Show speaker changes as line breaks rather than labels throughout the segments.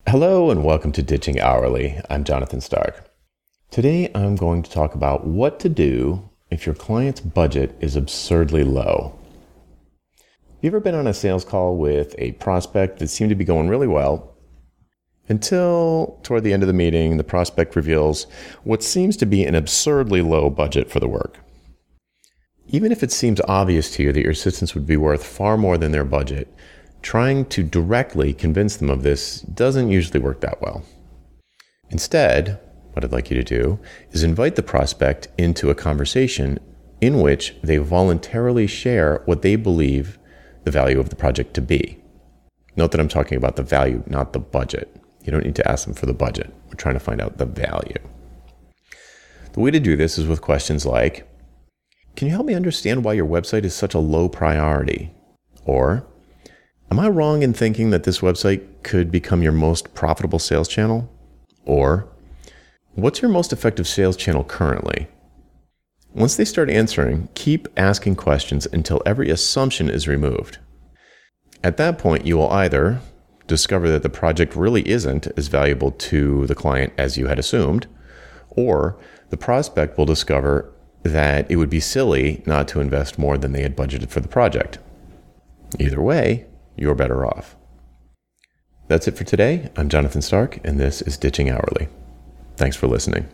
Hello and welcome to Ditching Hourly. I'm Jonathan Stark. Today I'm going to talk about what to do if your client's budget is absurdly low. Have you ever been on a sales call with a prospect that seemed to be going really well until toward the end of the meeting the prospect reveals what seems to be an absurdly low budget for the work? Even if it seems obvious to you that your assistance would be worth far more than their budget, trying to directly convince them of this doesn't usually work that well. Instead, what I'd like you to do is invite the prospect into a conversation in which they voluntarily share what they believe the value of the project to be. Note that I'm talking about the value, not the budget. You don't need to ask them for the budget. We're trying to find out the value. The way to do this is with questions like, can you help me understand why your website is such a low priority? Or, am I wrong in thinking that this website could become your most profitable sales channel? Or, what's your most effective sales channel currently? Once they start answering, keep asking questions until every assumption is removed. At that point, you will either discover that the project really isn't as valuable to the client as you had assumed, or the prospect will discover that it would be silly not to invest more than they had budgeted for the project. Either way, you're better off. That's it for today. I'm Jonathan Stark, and this is Ditching Hourly. Thanks for listening.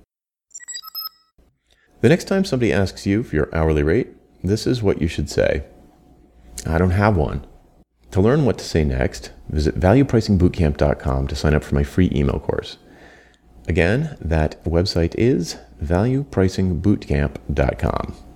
The next time somebody asks you for your hourly rate, this is what you should say. I don't have one. To learn what to say next, visit valuepricingbootcamp.com to sign up for my free email course. Again, that website is valuepricingbootcamp.com.